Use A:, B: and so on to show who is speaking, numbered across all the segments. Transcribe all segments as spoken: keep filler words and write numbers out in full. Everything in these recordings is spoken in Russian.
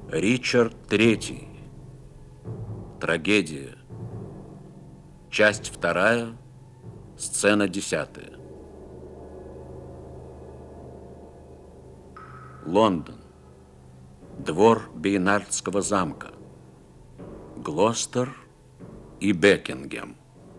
A: Ричард третий. Трагедия. Часть вторая. Сцена десятая. Лондон. Двор Бейнардского замка. Глостер и Бекингем.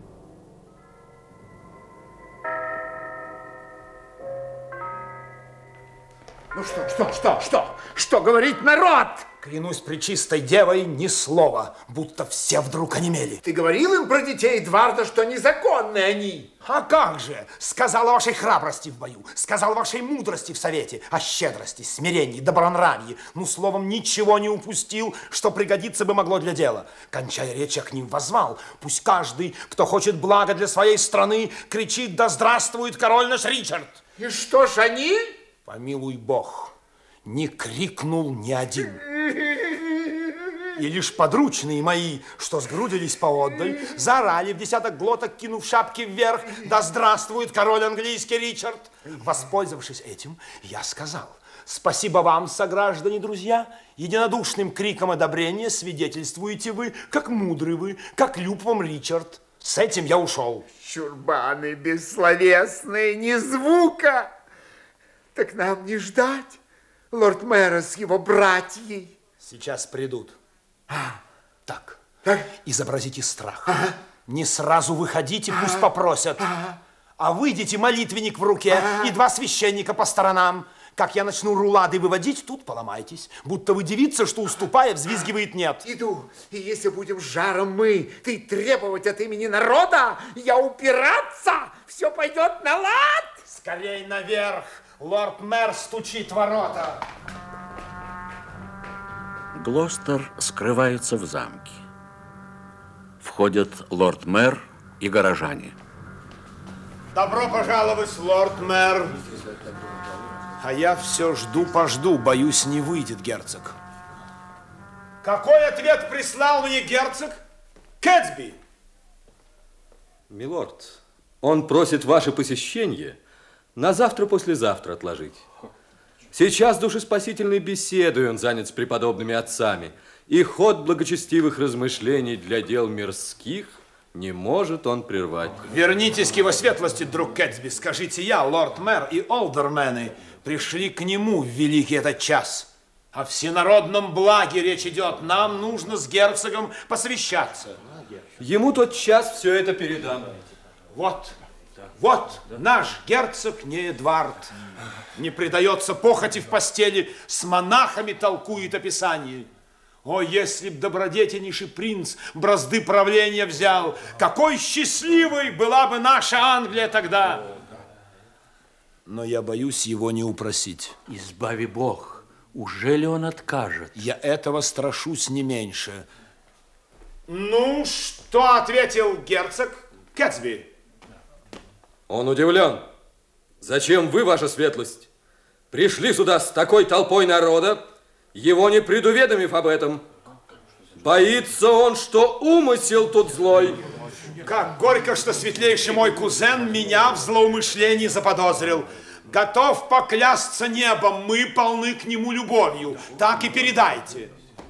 B: Ну что, что, что, что? Что говорит народ?
C: Клянусь пречистой девой, ни слова, будто все вдруг онемели.
B: Ты говорил им про детей Эдварда, что незаконны они?
C: А как же? Сказал о вашей храбрости в бою, сказал о вашей мудрости в совете, о щедрости, смирении, добронравии. Ну, словом, ничего не упустил, что пригодиться бы могло для дела. Кончая речь, я к ним воззвал. Пусть каждый, кто хочет блага для своей страны, кричит: да здравствует король наш Ричард.
B: И что ж они?
C: Помилуй Бог, не крикнул ни один. И лишь подручные мои, что сгрудились поотдаль, заорали в десяток глоток, кинув шапки вверх: да здравствует король английский Ричард. Воспользовавшись этим, я сказал: спасибо вам, сограждане, друзья, единодушным криком одобрения свидетельствуете вы, как мудрый вы, как люб вам Ричард. С этим я ушел.
B: Чурбаны бессловесные, ни звука. Так нам не ждать лорд-мэра с его братьей.
C: Сейчас придут.
B: А.
C: Так,
B: так,
C: изобразите страх.
B: Ага.
C: Не сразу выходите, пусть
B: Ага.
C: попросят.
B: Ага.
C: А выйдите, молитвенник в руке,
B: Ага.
C: и два священника по сторонам. Как я начну рулады выводить, тут поломайтесь. Будто вы девица, что, уступая, взвизгивает нет.
B: Иду, и если будем с жаром мы, ты требовать от имени народа, я упираться, все пойдет на лад.
C: Скорей наверх, лорд-мэр стучит в ворота.
A: Глостер скрывается в замке. Входят лорд-мэр и горожане.
C: Добро пожаловать, лорд-мэр. А я все жду-пожду, боюсь, не выйдет герцог. Какой ответ прислал мне герцог? Кэтсби!
D: Милорд, он просит ваше посещение на завтра-послезавтра отложить. Сейчас душеспасительной беседой он занят с преподобными отцами, и ход благочестивых размышлений для дел мирских не может он прервать.
C: Вернитесь к его светлости, друг Кэтсби. Скажите, я, лорд-мэр и олдермены, пришли к нему в великий этот час. О всенародном благе речь идет. Нам нужно с герцогом посовещаться.
D: Ему тот час все это передам.
C: Вот, вот наш герцог не Эдвард. Не предается похоти в постели, с монахами толкует о Писании. О, если б добродетельнейший принц бразды правления взял, какой счастливой была бы наша Англия тогда! Но я боюсь его не упросить.
A: Избави Бог, уже ли он откажет?
C: Я этого страшусь не меньше. Ну, что ответил герцог Кэтсби?
D: Он удивлен. Зачем вы, ваша светлость, пришли сюда с такой толпой народа, его не предуведомив об этом? Боится он, что умысел тут злой.
C: Как горько, что светлейший мой кузен меня в злоумышлении заподозрил. Готов поклясться небом, мы полны к нему любовью. Так и передайте.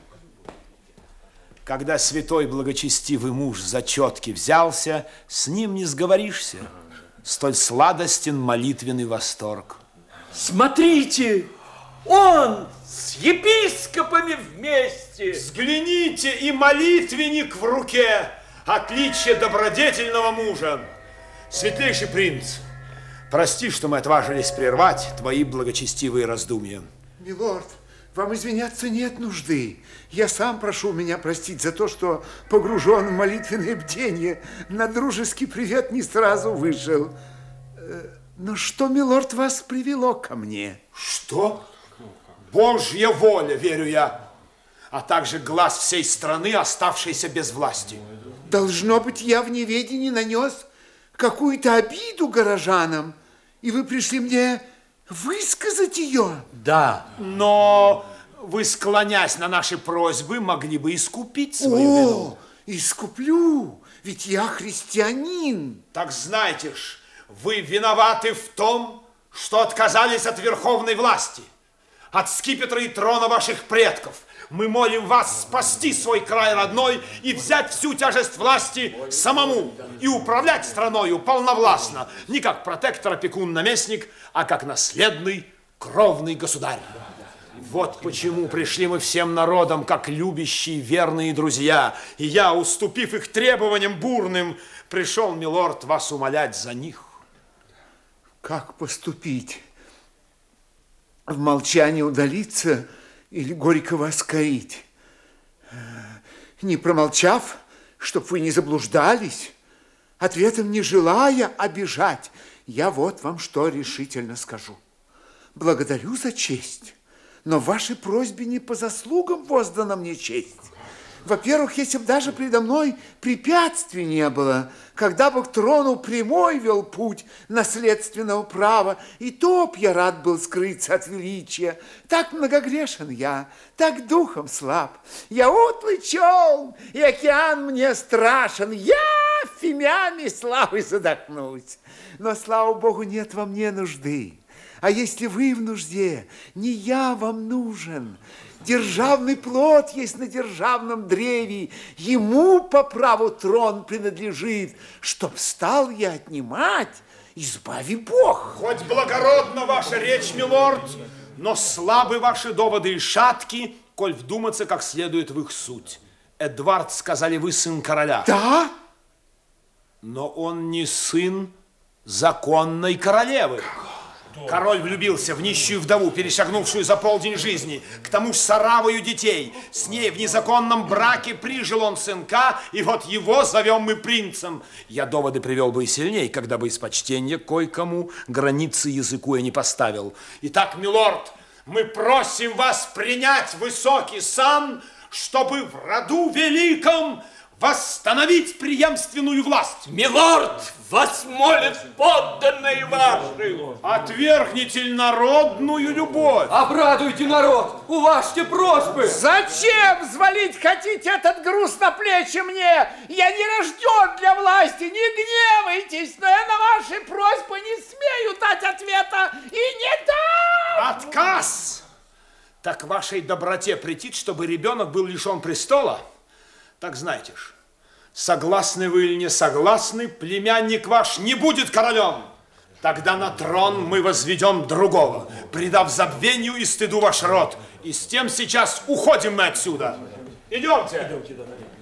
C: Когда святой благочестивый муж за четки взялся, с ним не сговоришься. Столь сладостен молитвенный восторг.
E: Смотрите, он с епископами вместе.
C: Взгляните, и молитвенник в руке. Отличие добродетельного мужа. Светлейший принц, прости, что мы отважились прервать твои благочестивые раздумья.
B: Милорд, вам извиняться нет нужды. Я сам прошу меня простить за то, что погружен в молитвенное бдение. На дружеский привет не сразу вышел. Но что, милорд, вас привело ко мне?
C: Что? Божья воля, верю я, а также глаз всей страны, оставшейся без власти.
B: Должно быть, я в неведении нанес какую-то обиду горожанам, и вы пришли мне высказать ее.
E: Да.
C: Но вы, склонясь на наши просьбы, могли бы искупить свою
B: О,
C: вину.
B: искуплю, ведь я христианин.
C: Так знайте ж, вы виноваты в том, что отказались от верховной власти. от скипетра и трона ваших предков, мы молим вас спасти свой край родной и взять всю тяжесть власти самому и управлять страною полновластно, не как протектор, опекун, наместник, а как наследный кровный государь. Вот почему пришли мы всем народом, как любящие верные друзья, и я, уступив их требованиям бурным, пришел, милорд, вас умолять за них.
B: Как поступить? В молчании удалиться или горько вас корить? Не промолчав, чтоб вы не заблуждались, ответом не желая обижать, я вот вам что решительно скажу. Благодарю за честь, но в вашей просьбе не по заслугам воздана мне честь. Во-первых, если бы даже предо мной препятствий не было, когда бы к трону прямой вел путь наследственного права, и то б я рад был скрыться от величия. Так многогрешен я, так духом слаб. Я утлый челн, и океан мне страшен. Я фимиами славы задохнусь. Но, слава Богу, нет во мне нужды. А если вы в нужде, не я вам нужен. Державный плод есть на державном древе, ему по праву трон принадлежит. Чтоб стал я отнимать, избави Бог.
C: Хоть благородна ваша речь, милорд, но слабы ваши доводы и шатки, коль вдуматься как следует в их суть. Эдвард, сказали вы, сын короля.
B: Да?
C: Но он не сын законной королевы. Король влюбился в нищую вдову, перешагнувшую за полдень жизни, к тому ж с оравою детей. С ней в незаконном браке прижил он сынка, и вот его зовем мы принцем. Я доводы привел бы и сильней, когда бы из почтения кое-кому границы языку я не поставил. Итак, милорд, мы просим вас принять высокий сан, чтобы в роду великом восстановить преемственную власть.
E: Милорд, вас молят подданные ваши.
C: Отвергните народную любовь.
D: Обрадуйте народ, уважьте просьбы.
B: Зачем взвалить хотите этот груз на плечи мне? Я не рожден для власти, не гневайтесь, но я на ваши просьбы не смею дать ответа и не дам.
C: Отказ! Так вашей доброте претит, чтобы ребенок был лишен престола? Так знаете ж, согласны вы или не согласны, племянник ваш не будет королем. Тогда на трон мы возведем другого, предав забвению и стыду ваш род. И с тем сейчас уходим мы отсюда. Идемте. Идемте.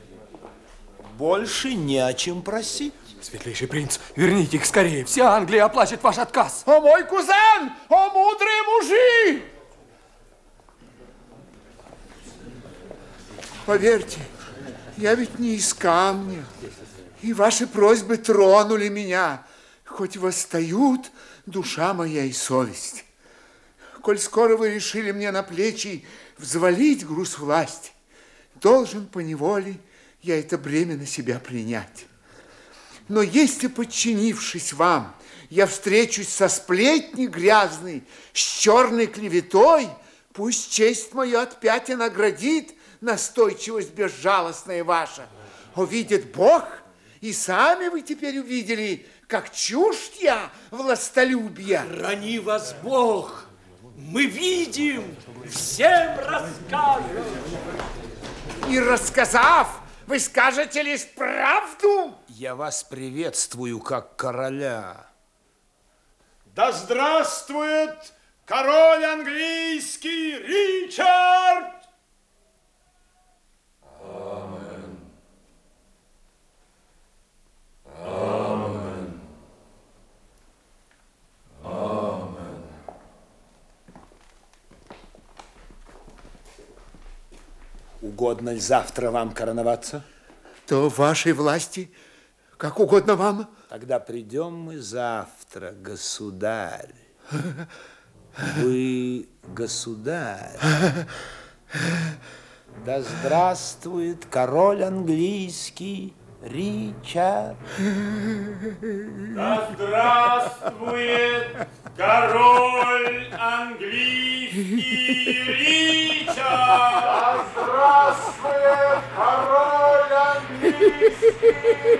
C: Больше не о чем просить.
D: Светлейший принц, верните их скорее. Вся Англия оплачет ваш отказ.
B: О, мой кузен! О, мудрые мужи! Поверьте, я ведь не из камня, и ваши просьбы тронули меня, хоть восстают душа моя и совесть. Коль скоро вы решили мне на плечи взвалить груз власти, должен поневоле я это бремя на себя принять. Но если, подчинившись вам, я встречусь со сплетней грязной, с черной клеветой, пусть честь мою от пяти наградит настойчивость безжалостная ваша. Увидит Бог, и сами вы теперь увидели, как чужд я властолюбия.
E: Храни вас Бог. Мы видим, всем расскажем.
B: И рассказав, вы скажете лишь правду?
C: Я вас приветствую как короля. Да здравствует король английский Ричард!
D: Амен. Амен. Амен.
C: Угодно ли завтра вам короноваться?
B: То в вашей власти, как угодно вам.
C: Тогда придем мы завтра, государь. Вы государь. Да здравствует король английский Ричард.
F: Да здравствует король английский Ричард! Да здравствует король английский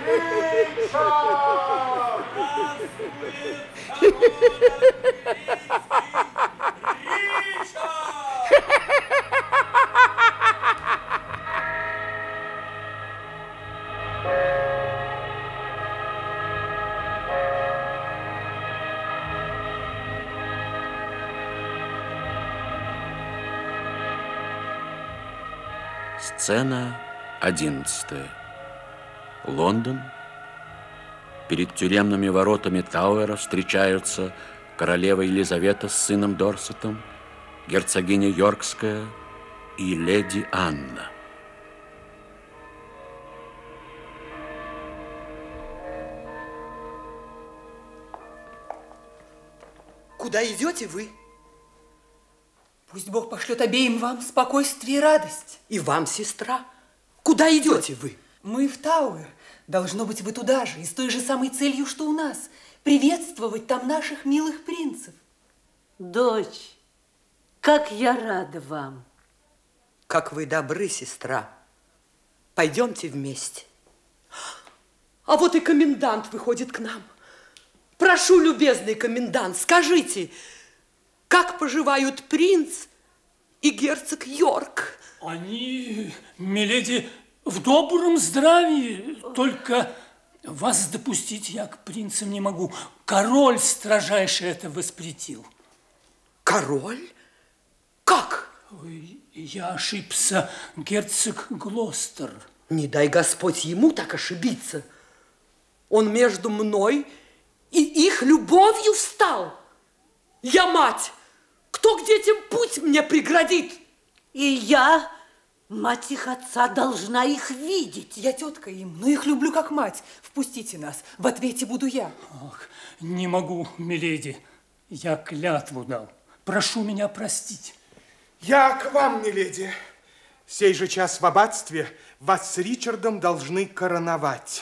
F: Ричард! Здравствует король английский Ричард!
A: Сцена одиннадцатая. Лондон. Перед тюремными воротами Тауэра встречаются королева Елизавета с сыном Дорсетом, герцогиня Йоркская и леди Анна.
G: Куда идете вы?
H: Пусть Бог пошлет обеим вам спокойствие и радость.
G: И вам, сестра. Куда идете вы?
H: Мы в Тауэр. Должно быть, вы туда же, и с той же самой целью, что у нас. Приветствовать там наших милых принцев.
I: Дочь, как я рада вам.
G: Как вы добры, сестра. Пойдемте вместе. А вот и комендант выходит к нам. Прошу, любезный комендант, скажите, как поживают принц и герцог Йорк?
E: Они, миледи, в добром здравии, только вас допустить я к принцам не могу. Король строжайше это воспретил.
G: Король? Как?
E: Ой, я ошибся, герцог Глостер.
G: Не дай Господь ему так ошибиться. Он между мной и их любовью встал. Я мать. Кто к детям путь мне преградит?
I: И я, мать их отца, должна их видеть.
H: Я тетка им, но их люблю как мать. Впустите нас, в ответе буду я.
E: Ах, не могу, миледи, я клятву дал. Прошу меня простить.
C: Я к вам, миледи. Сей же час в аббатстве вас с Ричардом должны короновать.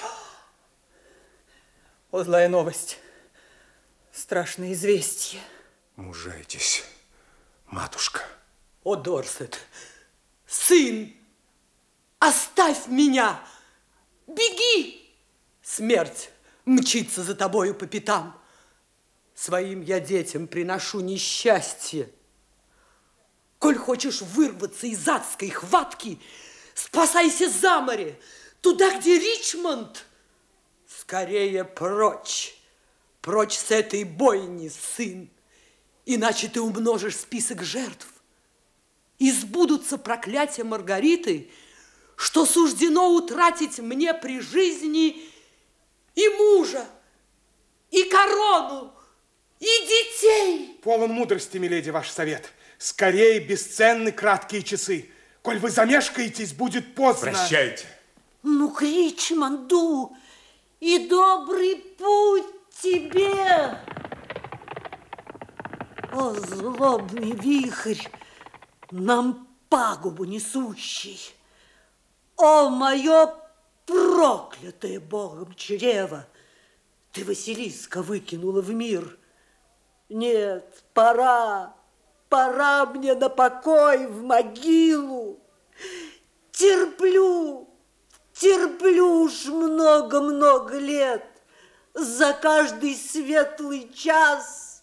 H: О, злая новость. Страшное известие.
C: Мужайтесь, матушка.
G: О, Дорсет, сын, оставь меня, беги! Смерть мчится за тобою по пятам. Своим я детям приношу несчастье. Коль хочешь вырваться из адской хватки, спасайся за море, туда, где Ричмонд. Скорее прочь, прочь с этой бойни, сын, иначе ты умножишь список жертв. И сбудутся проклятия Маргариты, что суждено утратить мне при жизни и мужа, и корону, и детей.
C: Полон мудрости, миледи, ваш совет. Скорее бесценны краткие часы. Коль вы замешкаетесь, будет поздно.
F: Прощайте.
I: Ну, к Ричмонду и добрый путь тебе. О, злобный вихрь, нам пагубу несущий. О, мое проклятое Богом чрево, ты Василиска выкинула в мир. Нет, пора, пора мне на покой в могилу. Терплю, терплю уж много-много лет. За каждый светлый час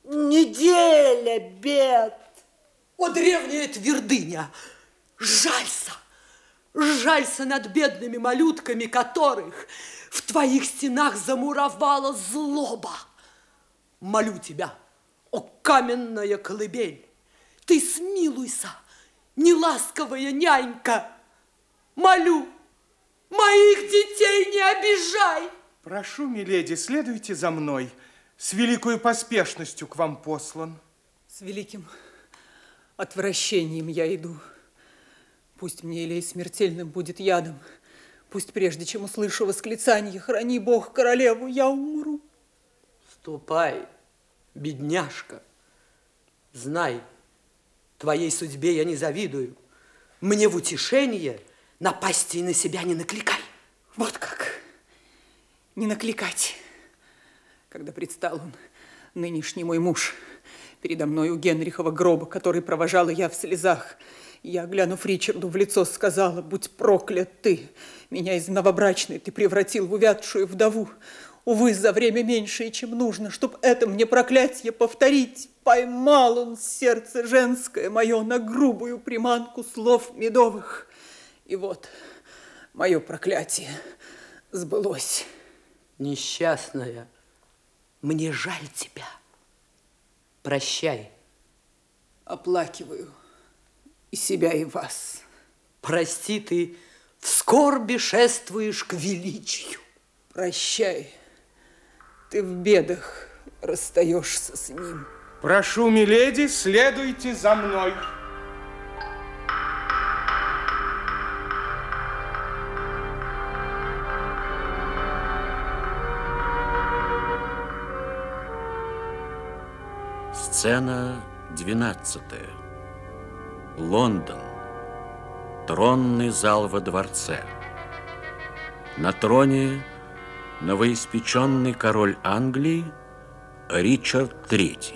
I: неделя бед.
G: О, древняя твердыня, жалься, жалься над бедными малютками, которых в твоих стенах замуровала злоба. Молю тебя, о каменная колыбель, ты смилуйся, неласковая нянька. Молю, моих детей не обижай.
C: Прошу, миледи, следуйте за мной. С великой поспешностью к вам послан.
H: С великим отвращением я иду. Пусть мне или смертельным будет ядом, пусть прежде чем услышу восклицание «Храни Бог королеву», я умру.
G: Ступай, бедняжка. Знай, твоей судьбе я не завидую. Мне в утешение напастей на себя не накликай.
H: Вот как. Не накликать. Когда предстал он, нынешний мой муж, передо мной у Генрихова гроба, который провожала я в слезах, я, глянув Ричарду в лицо, сказала: «Будь проклят ты! Меня из новобрачной ты превратил в увядшую вдову. Увы, за время меньшее, чем нужно, чтоб это мне проклятие повторить. Поймал он сердце женское мое на грубую приманку слов медовых. И вот мое проклятие сбылось».
G: Несчастная, мне жаль тебя. Прощай.
H: Оплакиваю и себя, и вас.
G: Прости, ты в скорби шествуешь к величию.
H: Прощай. Ты в бедах расстаешься с ним.
C: Прошу, миледи, следуйте за мной.
A: Сцена двенадцатая. Лондон. Тронный зал во дворце. На троне новоиспеченный король Англии Ричард Третий.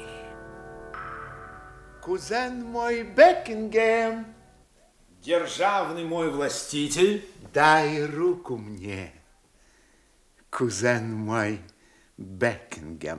B: Кузен мой Бекингем,
C: Державный мой властитель.
B: дай руку мне. Кузен мой Бекингем.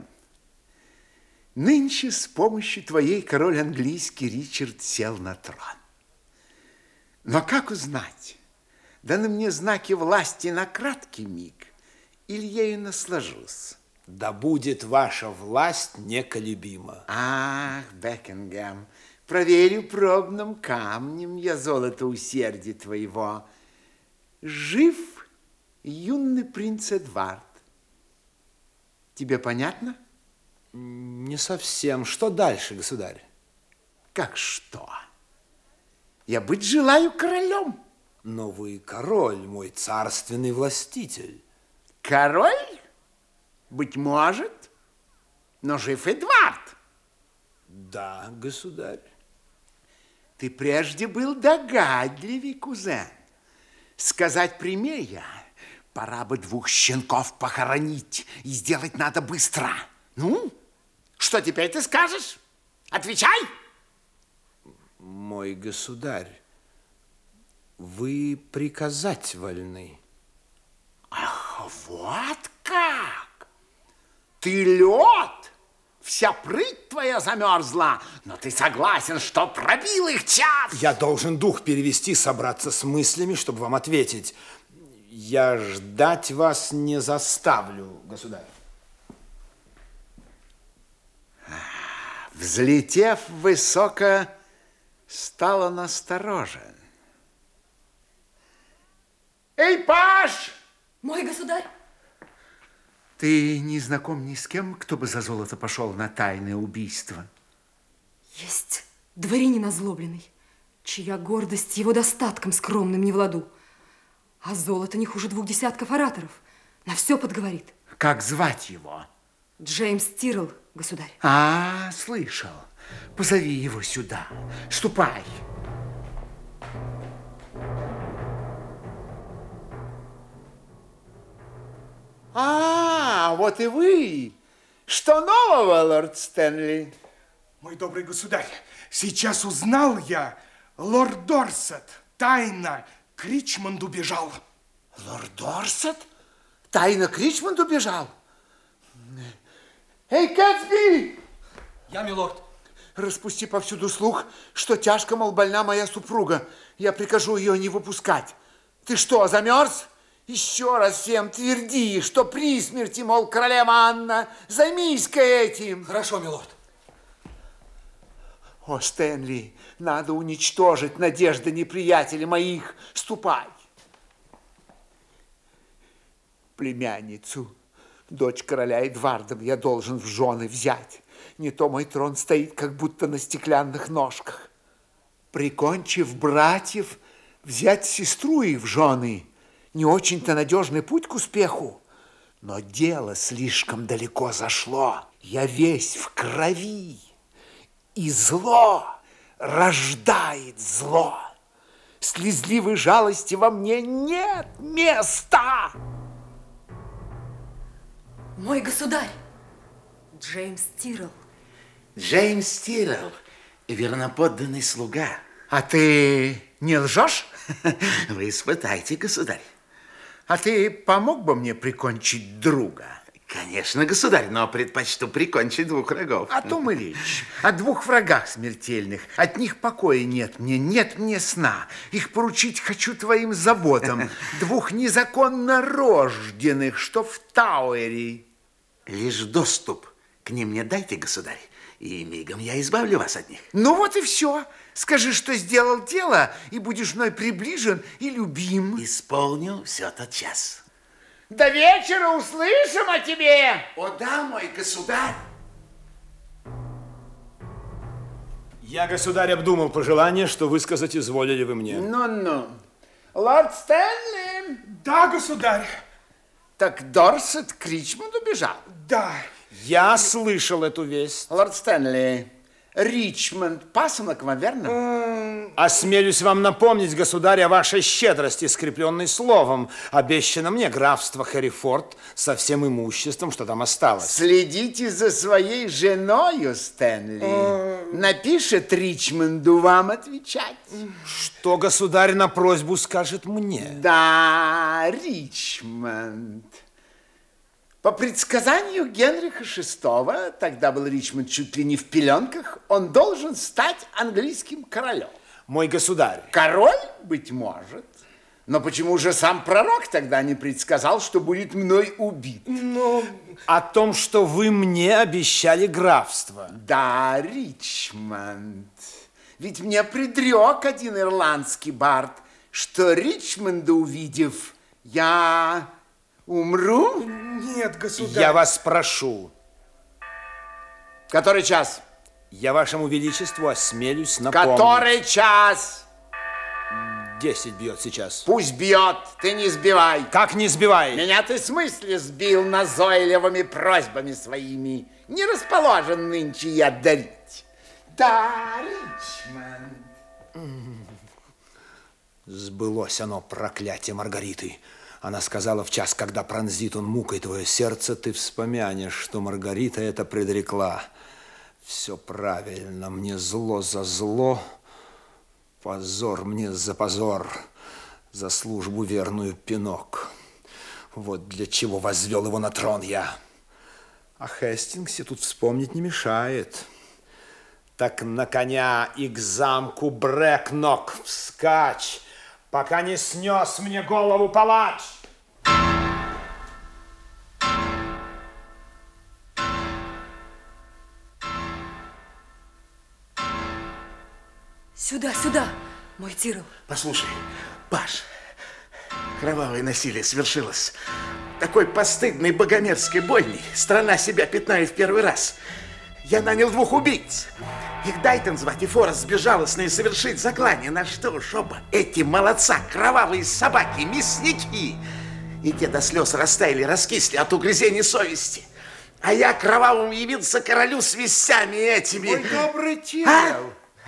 B: Нынче с помощью твоей король английский Ричард сел на трон. Но как узнать, даны мне знаки власти на краткий миг, или я ею наслажусь?
C: Да будет ваша власть неколебима.
B: Ах, Бекингем, проверю пробным камнем я золото усердия твоего. Жив юный принц Эдвард. Тебе понятно?
C: Не совсем. Что дальше, государь?
B: Как что? Я быть желаю королем.
C: Но вы король, мой царственный властитель.
B: Король? Быть может, но жив Эдвард.
C: Да, государь.
B: Ты прежде был догадливый, кузен. Сказать прямее, пора бы двух щенков похоронить, и сделать надо быстро. Ну, что теперь ты скажешь? Отвечай!
C: Мой государь, вы приказать вольны.
B: Ах, вот как! Ты лед! Вся прыть твоя замерзла, но ты согласен, что пробил их час.
C: Я должен дух перевести, собраться с мыслями, чтобы вам ответить. Я ждать вас не заставлю, государь.
B: Взлетев высоко, стала насторожен. Эй, паж!
J: Мой государь!
B: Ты не знаком ни с кем, кто бы за золото пошел на тайное убийство?
J: Есть дворянин озлобленный, чья гордость его достатком скромным не в ладу. А золото не хуже двух десятков ораторов. На все подговорит.
B: Как звать его?
J: Джеймс Тирл, государь.
B: А, слышал. Позови его сюда. Ступай. А, вот и вы. Что нового, лорд Стэнли?
K: Мой добрый государь, сейчас узнал я, лорд Дорсет тайно к Ричмонду бежал.
B: Лорд Дорсет? Тайно к Ричмонду бежал? Эй, Кэтсби!
D: Я, милорд.
B: Распусти повсюду слух, что тяжко, мол, больна моя супруга. Я прикажу ее не выпускать. Ты что, замерз? Еще раз всем тверди, что при смерти, мол, королева Анна. Займись-ка этим.
D: Хорошо, милорд.
B: О, Стэнли, надо уничтожить надежды неприятелей моих. Ступай. Племянницу, дочь короля Эдварда, я должен в жены взять. Не то мой трон стоит, как будто на стеклянных ножках. Прикончив братьев, взять сестру их в жены. Не очень-то надежный путь к успеху. Но дело слишком далеко зашло. Я весь в крови. И зло рождает зло. Слезливой жалости во мне нет места.
J: Мой государь, Джеймс Тирл.
L: Джеймс Тирл, верноподданный слуга.
B: А ты не лжешь?
L: Вы испытайте, государь.
B: А ты помог бы мне прикончить друга?
L: Конечно, государь, но предпочту прикончить двух врагов.
B: О том и речь. О двух врагах смертельных. От них покоя нет мне, нет мне сна. Их поручить хочу твоим заботам. Двух незаконно рожденных, что в Тауэре.
L: Лишь доступ к ним мне дайте, государь, и мигом я избавлю вас от них.
B: Ну вот и все. Скажи, что сделал дело, и будешь мной приближен и любим.
L: Исполню все тот час.
B: До вечера услышим о тебе.
L: О да, мой государь.
C: Я, государь, обдумал пожелание, что высказать изволили вы мне.
B: Ну-ну. Лорд Стэнли.
K: Да, государь.
B: Так Дорсет к Ричмонду бежал?
K: Да.
C: Я слышал эту весть.
B: Лорд Стэнли, Ричмонд пасынок вам, верно?
C: Осмелюсь вам напомнить, государь, о вашей щедрости, скрепленной словом, обещано мне графство Хэррифорд со всем имуществом, что там осталось.
B: Следите за своей женою, Стэнли. Напишет Ричмонду вам отвечать.
C: Что государь на просьбу скажет мне?
B: Да, Ричмонд. По предсказанию Генриха шестого, тогда был Ричмонд чуть ли не в пеленках, он должен стать английским королем.
C: Мой государь.
B: Король, быть может. Но почему же сам пророк тогда не предсказал, что будет мной убит?
C: Ну, о том, что вы мне обещали графство.
B: Да, Ричмонд. Ведь мне предрек один ирландский бард, что Ричмонда увидев, я умру?
K: Нет, государь.
C: Я вас прошу.
B: Который час?
C: Я вашему величеству осмелюсь напомнить.
B: Который час?
C: Десять бьет сейчас.
B: Пусть бьет, ты не сбивай.
C: Как не сбивай?
B: Меня ты в смысле сбил назойливыми просьбами своими. Не расположен нынче я дарить. Да, Ричмонд.
C: Сбылось оно, проклятие Маргариты. Она сказала в час, когда пронзит он мукой твое сердце, ты вспомянешь, что Маргарита это предрекла. Все правильно, мне зло за зло, позор мне за позор, за службу верную пинок. Вот для чего возвел его на трон я. А Хестингсе тут вспомнить не мешает. Так на коня и к замку Брэкнок вскачь, пока не снес мне голову палач.
J: Сюда, сюда, мой Тирл.
L: Послушай, Паш, кровавое насилие свершилось. Такой постыдной богомерзкой бойней страна себя пятнает в первый раз. Я нанял двух убийц. Их Дайтон звать, и Форест безжалостно совершить заклание. На что, чтобы эти молодца, кровавые собаки, мясники, и те до слез растаяли, раскисли от угрызений совести. А я кровавым явился королю с вестями этими.
B: Мой добрый Тирл.
L: А?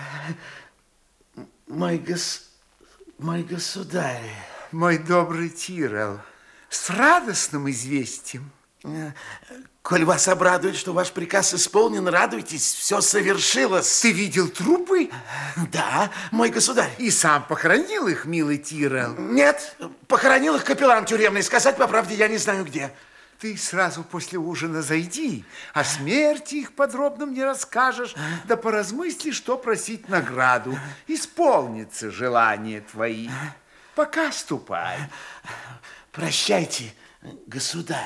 L: Мой гос... Мой государь.
B: Мой добрый Тирл, с радостным известием.
L: Коль вас обрадует, что ваш приказ исполнен, радуйтесь, все совершилось.
B: Ты видел трупы?
L: Да, мой государь.
B: И сам похоронил их, милый Тирл?
L: Нет, похоронил их капеллан тюремный. Сказать по правде, я не знаю где.
B: Ты сразу после ужина зайди, о смерти их подробно мне расскажешь, да поразмысли, что просить награду. Исполнится желание твои. Пока ступай.
L: Прощайте, государь.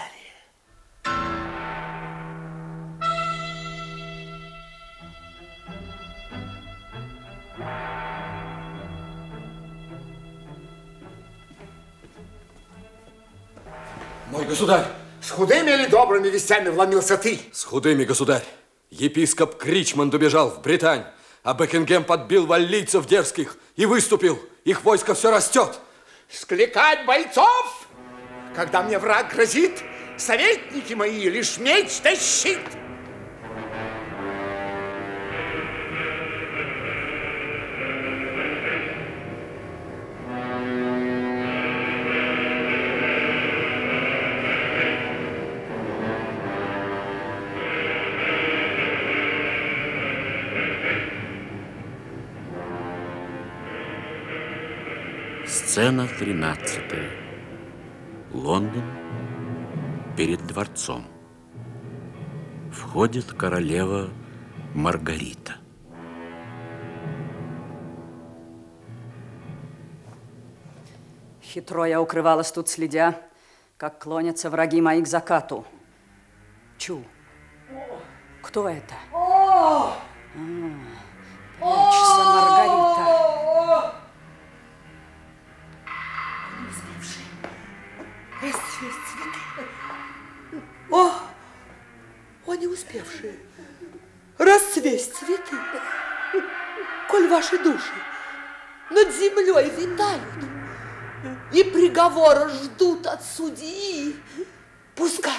D: Мой государь!
B: С худыми или добрыми вестями вломился ты?
D: С худыми, государь. Епископ к Ричмонду бежал в Британь, а Бекингем подбил валлийцев дерзких и выступил. Их войско все растет.
B: Скликать бойцов, когда мне враг грозит, советники мои лишь меч да щит.
A: Сцена тринадцатая. Лондон перед дворцом. Входит королева Маргарита.
M: Хитро я укрывалась тут, следя, как клонятся враги мои к закату. Чу,
I: Кто это?
G: О!
I: Прячься, Маргарита.
G: Не успевшие расцвесть цветы. О! О, не успевшие расцвесть цветы. Коль ваши души над землей витают и приговора ждут от судьи, пускай,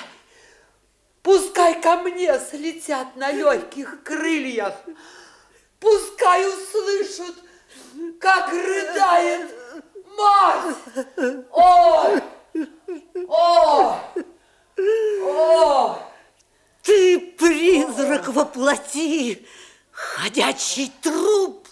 G: пускай ко мне слетят на легких крыльях, пускай услышат, как рыдает мать. Ой! Ой! Ой!
I: Ты призрак воплоти, ходячий труп,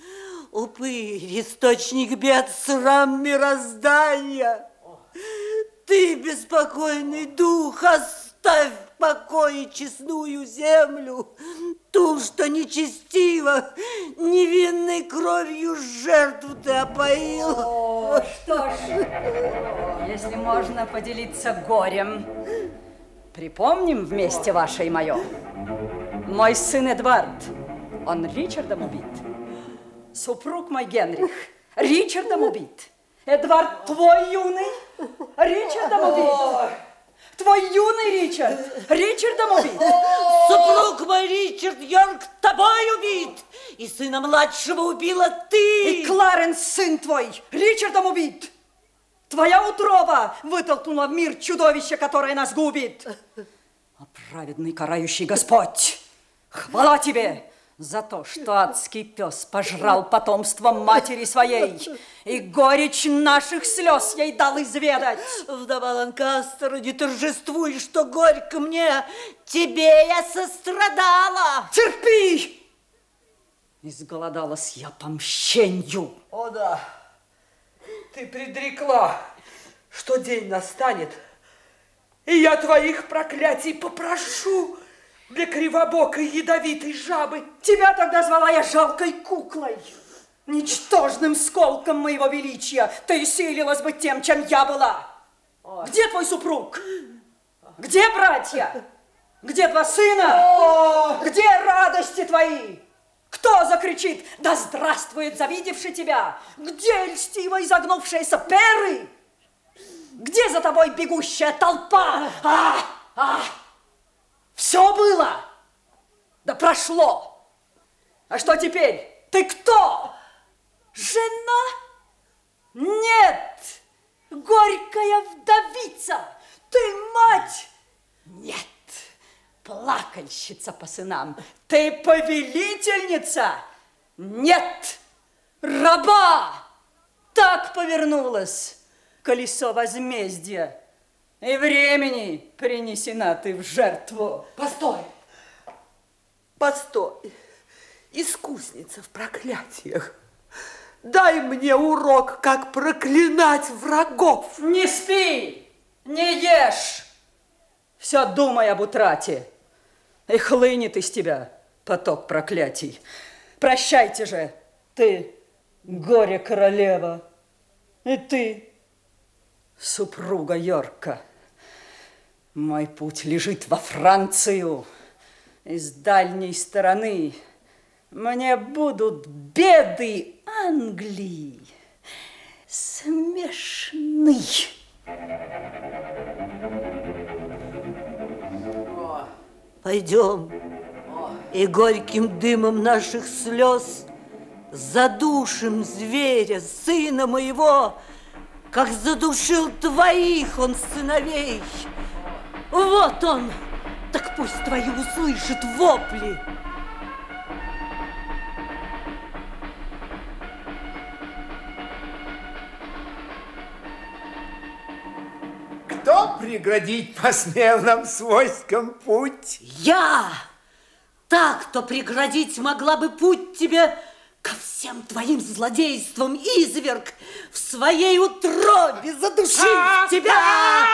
I: упырь, источник бед, срам мироздания. Ты, беспокойный дух, оставь в покое честную землю, ту, что нечестиво, невинной кровью жертву ты опоил.
M: О, что ж, если можно поделиться горем, припомним вместе ваше и мое. Мой сын Эдвард, он Ричардом убит. Супруг мой Генрих, Ричардом убит. Эдвард твой юный, Ричардом убит. Твой юный Ричард, Ричардом убит.
I: Супруг мой Ричард Йорк тобой убит, и сына младшего убила ты.
M: И Кларенс, сын твой, Ричардом убит. Твоя утроба вытолкнула в мир чудовище, которое нас губит. А праведный карающий Господь, хвала тебе за то, что адский пес пожрал потомство матери своей, и горечь наших слез ей дал изведать.
I: Вдова Ланкастера, не торжествуй, что горько мне, тебе я сострадала.
M: Терпи! Изголодалась я по мщенью.
G: О да, ты предрекла, что день настанет, и я твоих проклятий попрошу для кривобокой ядовитой жабы.
M: Тебя тогда звала я жалкой куклой, ничтожным сколком моего величия. Ты силилась быть тем, чем я была. Ой. Где твой супруг? Где братья? Где два сына? Ой. Где радости твои? Кто закричит: да здравствует завидевший тебя? Где льстиво изогнувшиеся перы? Где за тобой бегущая толпа? А, а, все было, да прошло. А что теперь? Ты кто? Жена? Нет. Горькая вдовица. Ты мать? Нет. Плакальщица по сынам. Ты повелительница? Нет. Раба. Так повернулась колесо возмездия, и времени принесена ты в жертву.
G: Постой, постой, искусница в проклятиях. Дай мне урок, как проклинать врагов.
M: Не спи, не ешь, все думай об утрате, и хлынет из тебя поток проклятий. Прощайте же, ты, горе-королева, и ты, супруга Йорка. Мой путь лежит во Францию. Из дальней стороны мне будут беды Англии смешны.
I: Пойдем, и горьким дымом наших слез задушим зверя, сына моего, как задушил твоих он сыновей. Вот он, так пусть твои услышат вопли.
B: Кто преградить посмел нам с войском путь?
I: Я! Та, кто преградить могла бы путь тебе ко всем твоим злодействам, изверг, в своей утробе задушив тебя!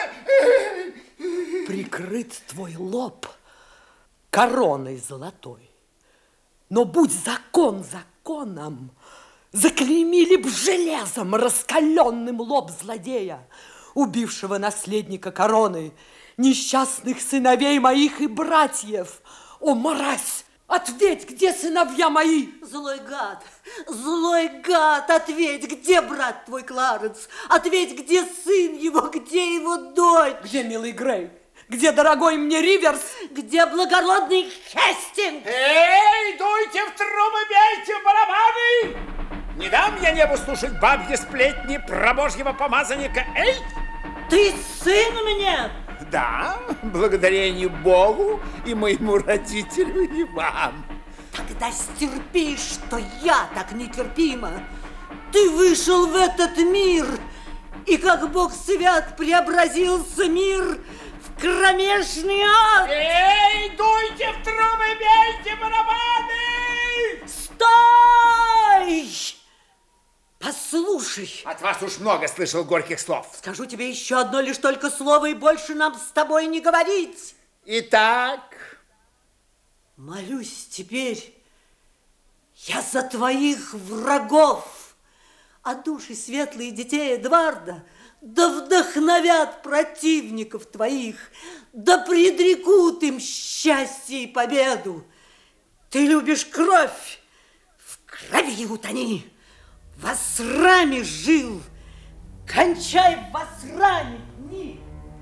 G: Прикрыт твой лоб короной золотой, но будь закон законом, заклеймили б железом раскаленным лоб злодея, убившего наследника короны, несчастных сыновей моих и братьев. О, мразь! Ответь, где сыновья мои?
I: Злой гад, злой гад, ответь, где брат твой Кларенс? Ответь, где сын его, где его дочь?
G: Где милый Грей? Где дорогой мне Риверс?
I: Где благородный Хестинг?
B: Эй, дуйте в трубы, бейте в барабаны! Не дам я небу слушать бабьи сплетни про божьего помазанника. Эй!
I: Ты сын мне?
B: Да, благодарение Богу и моему родителю, и вам.
I: Тогда стерпи, что я так нетерпима. Ты вышел в этот мир, и как Бог свят преобразился мир в кромешный ад.
B: Эй, дуйте в трубы, бейте барабаны!
I: Стой! Послушай.
B: От вас уж много слышал горьких слов.
I: Скажу тебе еще одно лишь только слово, и больше нам с тобой не говорить.
B: Итак?
I: Молюсь теперь я за твоих врагов, а души светлые детей Эдварда да вдохновят противников твоих, да предрекут им счастье и победу. Ты любишь кровь, в крови утони. В Асраме жил, кончай в Асраме дни.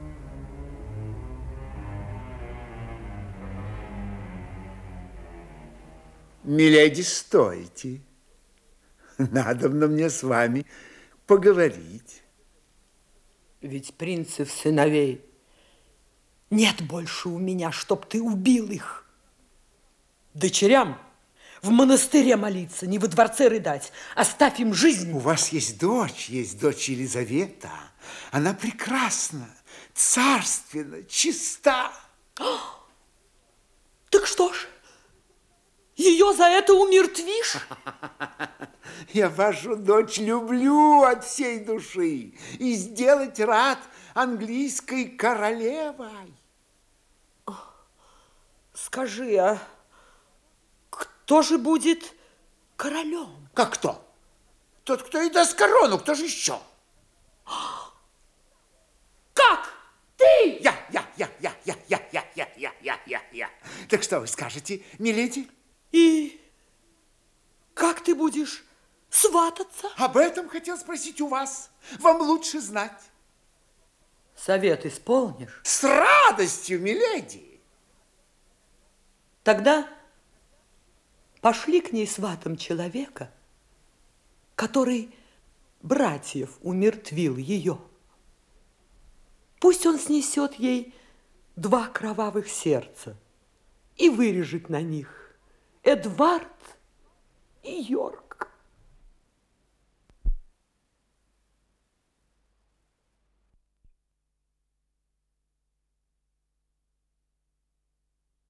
B: Миледи, стойте. Надобно мне с вами поговорить.
G: Ведь принцев сыновей нет больше у меня, чтоб ты убил их. Дочерям в монастыре молиться, не во дворце рыдать. Оставь им жизнь.
B: У вас есть дочь, есть дочь Елизавета. Она прекрасна, царственна, чиста.
G: Так что ж, ее за это умертвишь?
B: Я вашу дочь люблю от всей души и сделать рад английской королевой.
G: Скажи, а кто же будет королем?
B: Как кто? Тот, кто и даст корону, кто же еще?
G: Как? Ты?
B: Я, я, я, я, я, я, я, я, я, я, я, я. Так что вы скажете, миледи?
G: И как ты будешь свататься?
B: Об этом хотел спросить у вас. Вам лучше знать.
G: Совет исполнишь?
B: С радостью, миледи.
G: Тогда пошли к ней сватом человека, который братьев умертвил ее. Пусть он снесет ей два кровавых сердца и вырежет на них Эдвард и Йорк.